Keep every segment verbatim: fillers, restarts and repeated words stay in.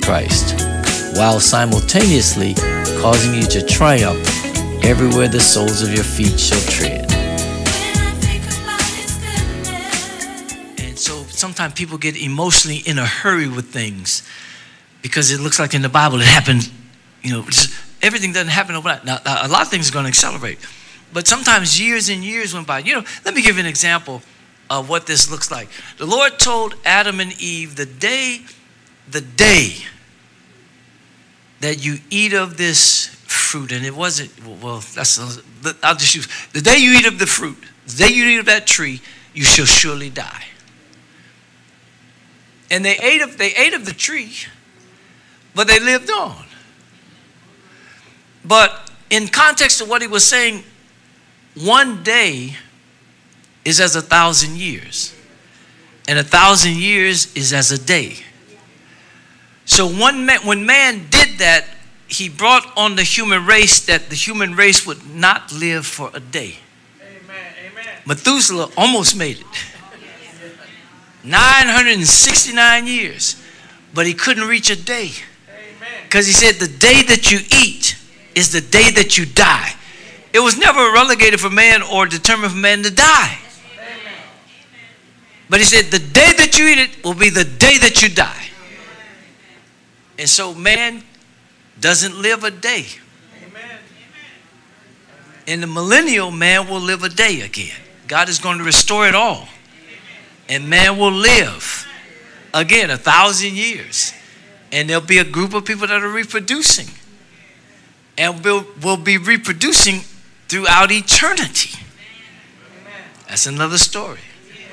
Christ, while simultaneously causing you to triumph everywhere the soles of your feet shall tread. And so sometimes people get emotionally in a hurry with things because it looks like in the Bible it happened, you know, just, everything doesn't happen overnight. Now, a lot of things are going to accelerate. But sometimes years and years went by. You know, let me give you an example of what this looks like. The Lord told Adam and Eve, the day, the day that you eat of this fruit, and it wasn't, well, that's, I'll just use, the day you eat of the fruit, the day you eat of that tree, you shall surely die. And they ate of, they ate of the tree, but they lived on. But in context of what he was saying, one day is as a thousand years, and a thousand years is as a day. So one man, when man did that, he brought on the human race that the human race would not live for a day. Amen. Amen. Methuselah almost made it. nine hundred sixty-nine years, but he couldn't reach a day. Because he said the day that you eat is the day that you die. It was never relegated for man or determined for man to die. But he said the day that you eat it will be the day that you die. And so man doesn't live a day. In the millennial, man will live a day again. God is going to restore it all. And man will live again a thousand years. And there'll be a group of people that are reproducing. And will will be reproducing throughout eternity. That's another story.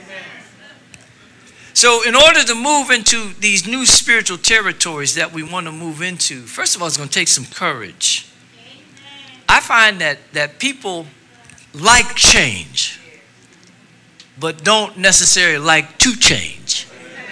So in order to move into these new spiritual territories that we want to move into, first of all, it's going to take some courage. I find that, that people like change, but don't necessarily like to change.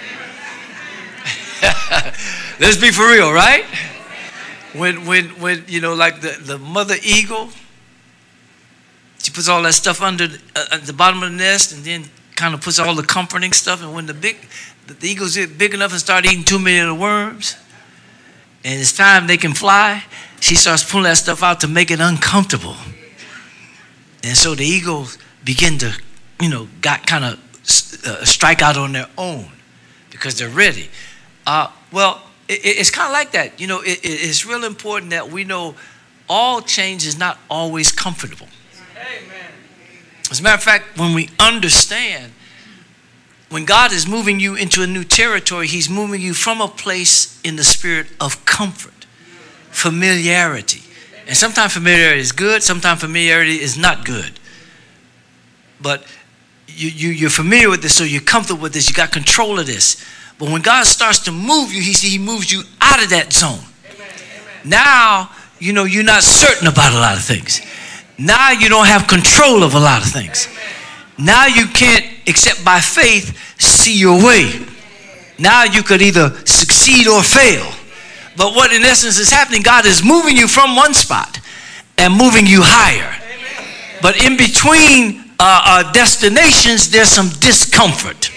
Let's be for real, right? When, when, when you know, like the, the mother eagle, she puts all that stuff under uh, at the bottom of the nest and then kind of puts all the comforting stuff. And when the big, the, the eagles get big enough and start eating too many of the worms, and it's time they can fly, she starts pulling that stuff out to make it uncomfortable. And so the eagles begin to, you know, got kind of uh, strike out on their own because they're ready. Uh, well, it, it's kind of like that. You know, it, it's real important that we know all change is not always comfortable. Amen. As a matter of fact, when we understand, when God is moving you into a new territory, he's moving you from a place in the spirit of comfort, familiarity. And sometimes familiarity is good, sometimes familiarity is not good. But you, you, you're familiar with this, so you're comfortable with this, you got control of this. But when God starts to move you, he, he moves you out of that zone. Amen. Amen. Now, you know, you're not certain about a lot of things. Now you don't have control of a lot of things. Now you can't, except by faith, see your way. Now you could either succeed or fail. But what in essence is happening, God is moving you from one spot and moving you higher. But in between uh, uh, destinations, there's some discomfort.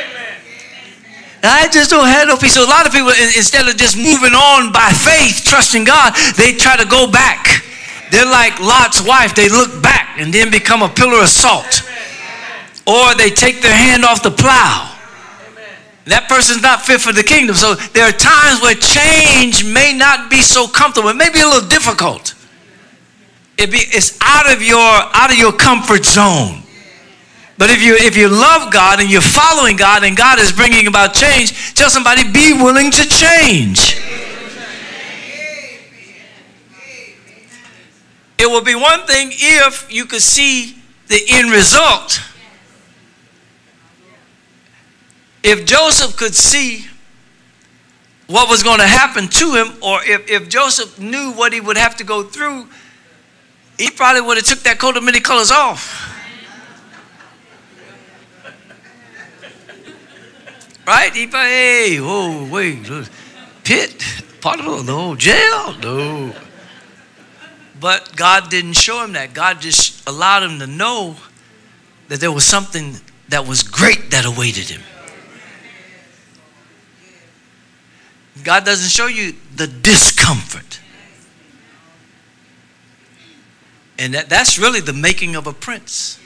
I just don't have no peace. So a lot of people, instead of just moving on by faith, trusting God, they try to go back. They're like Lot's wife. They look back and then become a pillar of salt. Or they take their hand off the plow. That person's not fit for the kingdom. So there are times where change may not be so comfortable. It may be a little difficult. It be, it's out of your out of your comfort zone. But if you if you love God and you're following God and God is bringing about change, tell somebody, be willing to change. It would be one thing if you could see the end result. If Joseph could see what was going to happen to him, or if, if Joseph knew what he would have to go through, he probably would have took that coat of many colors off. Right? He probably, hey, oh, wait, pit, part of the whole jail? No. But God didn't show him that. God just allowed him to know that there was something that was great that awaited him. God doesn't show you the discomfort. And that, that's really the making of a prince.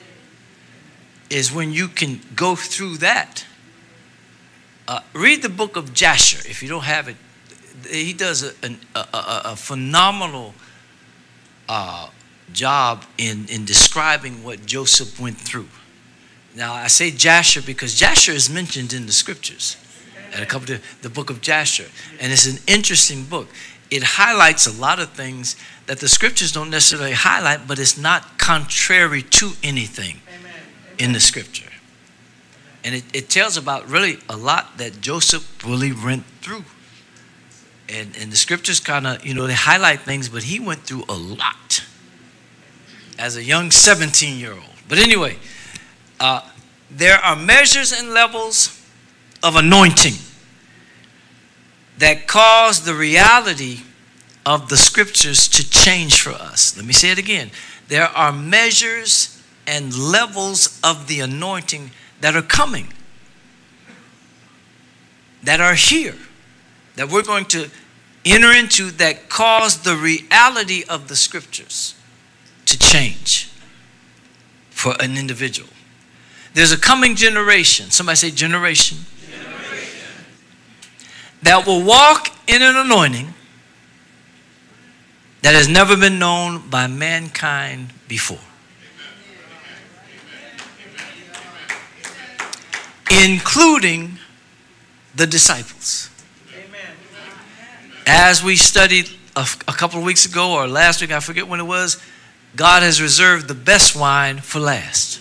Is when you can go through that. Uh, read the book of Jasher if you don't have it. He does a, a, a, a phenomenal uh, job in, in describing what Joseph went through. Now I say Jasher because Jasher is mentioned in the scriptures. And a couple of the book of Jasher. And it's an interesting book. It highlights a lot of things that the scriptures don't necessarily highlight, but it's not contrary to anything in the scripture. And it, it tells about really a lot that Joseph really went through. And, and the scriptures kind of, you know, they highlight things, but he went through a lot as a young seventeen-year-old. But anyway, uh, there are measures and levels of anointing that cause the reality of the scriptures to change for us. Let me say it again. There are measures and levels of the anointing that are coming, that are here, that we're going to enter into, that cause the reality of the scriptures to change for an individual. There's a coming generation. Somebody say generation. Generation. That will walk in an anointing that has never been known by mankind before. Including the disciples. Amen. As we studied a, a couple of weeks ago or last week, I forget when it was, God has reserved the best wine for last.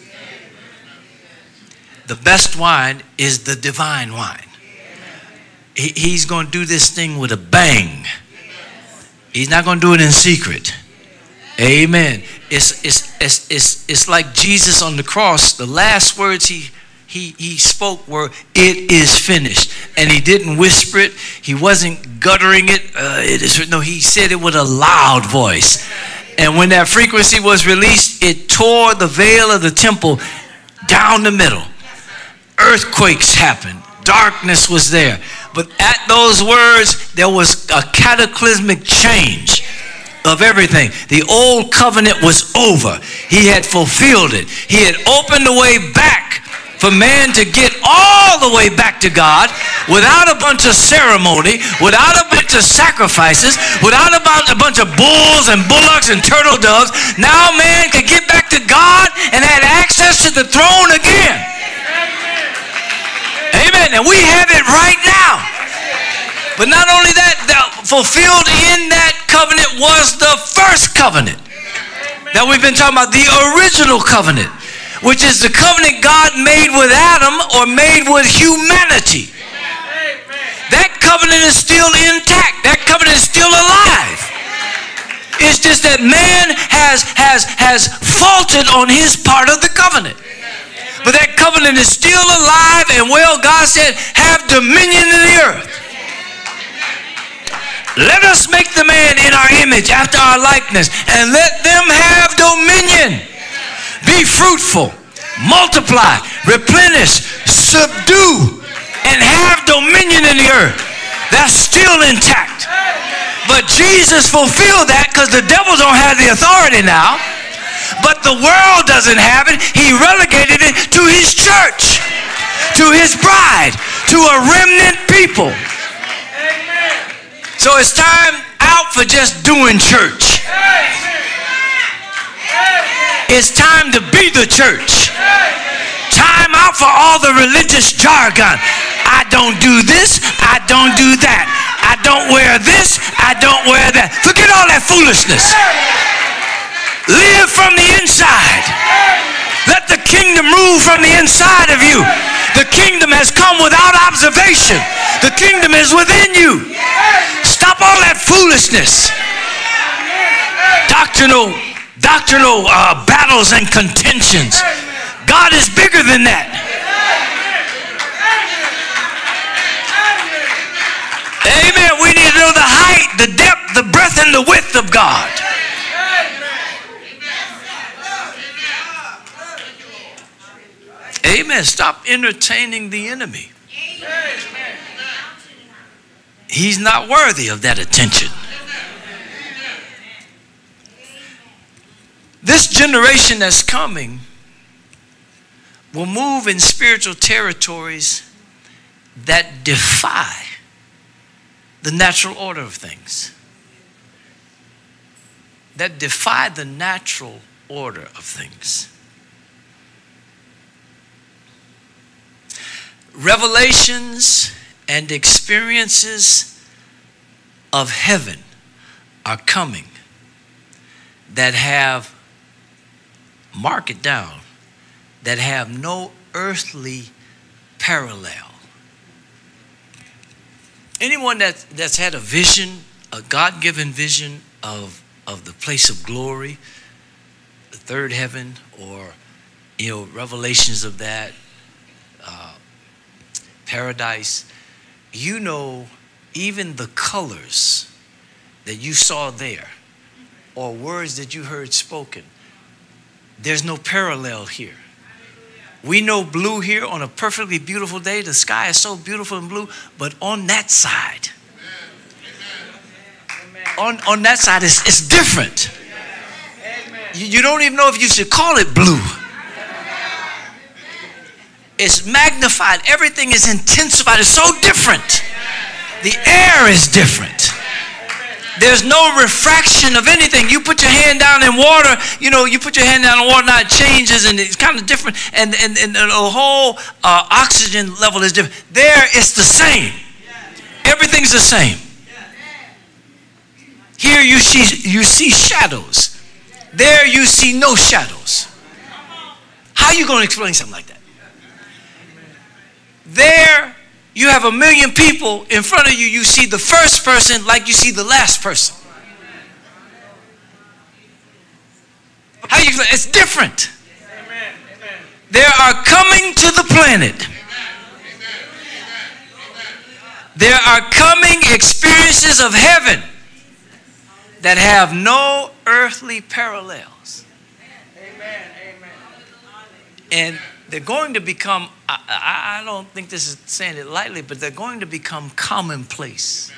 The best wine is the divine wine. He, he's going to do this thing with a bang. He's not going to do it in secret. Amen. It's, it's, it's, it's, it's like Jesus on the cross. The last words he He, he spoke were, "It is finished." And he didn't whisper it. He wasn't guttering it. Uh, it is, no, he said it with a loud voice. And when that frequency was released, it tore the veil of the temple down the middle. Earthquakes happened. Darkness was there. But at those words, there was a cataclysmic change of everything. The old covenant was over. He had fulfilled it. He had opened the way back for man to get all the way back to God without a bunch of ceremony, without a bunch of sacrifices, without a bunch of bulls and bullocks and turtle doves. Now man could get back to God and had access to the throne again. Amen. And we have it right now. But not only that, fulfilled in that covenant was the first covenant that we've been talking about, the original covenant, which is the covenant God made with Adam or made with humanity. That covenant is still intact. That covenant is still alive. It's just that man has, has, has faulted on his part of the covenant. But that covenant is still alive and well. God said, have dominion in the earth. Let us make the man in our image, after our likeness, and let them have dominion. Be fruitful, multiply, replenish, subdue, and have dominion in the earth. That's still intact. But Jesus fulfilled that because the devil don't have the authority now. But the world doesn't have it. He relegated it to his church, to his bride, to a remnant people. So it's time out for just doing church. It's time to be the church. Time out for all the religious jargon. I don't do this. I don't do that. I don't wear this. I don't wear that. Forget all that foolishness. Live from the inside. Let the kingdom rule from the inside of you. The kingdom has come without observation. The kingdom is within you. Stop all that foolishness. Doctrinal Doctrinal uh, battles and contentions. God is bigger than that. Amen. We need to know the height, the depth, the breadth, and the width of God. Amen. Stop entertaining the enemy. He's not worthy of that attention. This generation that's coming will move in spiritual territories that defy the natural order of things. That defy the natural order of things. Revelations and experiences of heaven are coming that have, mark it down, that have no earthly parallel. Anyone that, that's had a vision, a God-given vision of, of the place of glory, the third heaven, or, you know, revelations of that, uh, paradise, you know, even the colors that you saw there, or words that you heard spoken, there's no parallel here. We know blue here on a perfectly beautiful day. The sky is so beautiful and blue, but on that side, on, on that side, it's, it's different. You, you don't even know if you should call it blue. It's magnified. Everything is intensified. It's so different. The air is different. There's no refraction of anything. You put your hand down in water, you know, you put your hand down in water, now it changes and it's kind of different. And, and, and the whole uh, oxygen level is different. There it's the same. Everything's the same. Here you see, you see shadows. There you see no shadows. How are you going to explain something like that? There you have a million people in front of you. You see the first person like you see the last person. How you? It's different. They are coming to the planet. There are coming experiences of heaven that have no earthly parallels. And they're going to become, I, I don't think this is saying it lightly, but they're going to become commonplace.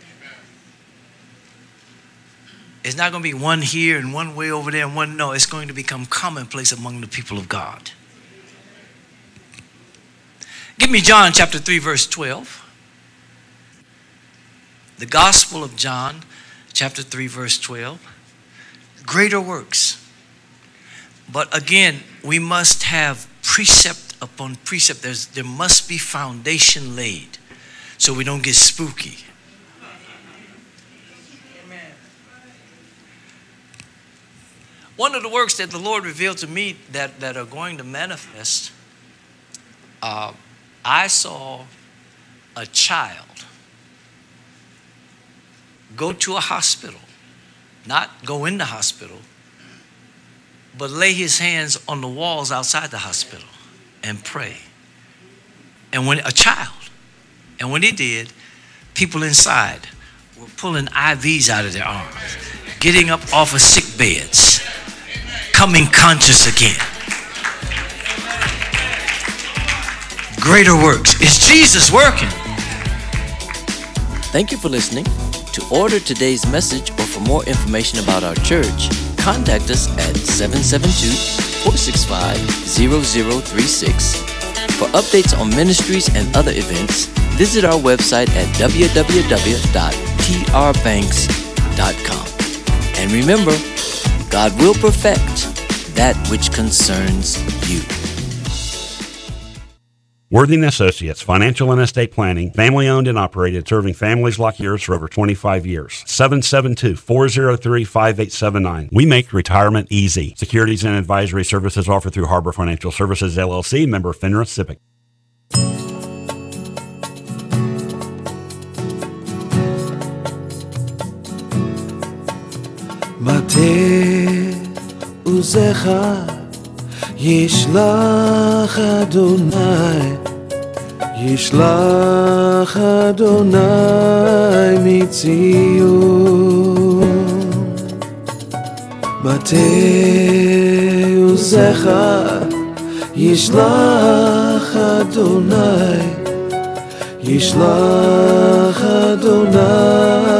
It's not going to be one here and one way over there and one, no, it's going to become commonplace among the people of God. Give me John chapter three, verse twelve. The Gospel of John chapter three, verse twelve. Greater works. But again, we must have precept upon precept. There's, there must be foundation laid so we don't get spooky. Amen. One of the works that the Lord revealed to me that, that are going to manifest, uh, I saw a child go to a hospital, not go in the hospital, but lay his hands on the walls outside the hospital and pray. And when a child, and when he did, people inside were pulling I Vs out of their arms, getting up off of sick beds, coming conscious again. Greater works. Is Jesus working? Thank you for listening. To order today's message or for more information about our church, contact us at seven seven two, four six five, zero zero three six. For updates on ministries and other events, visit our website at w w w dot t r banks dot com. And remember, God will perfect that which concerns you. Worthing Associates, Financial and Estate Planning, family owned and operated, serving families like yours for over twenty-five years. seven seven two, four zero three, five eight seven nine. We make retirement easy. Securities and advisory services offered through Harbor Financial Services, L L C, member FINRA SIPC. Mate uzecha Yishlach Adonai, Yishlach Adonai mitzion. Mateusecha, Yishlach Adonai, ישלח אדוני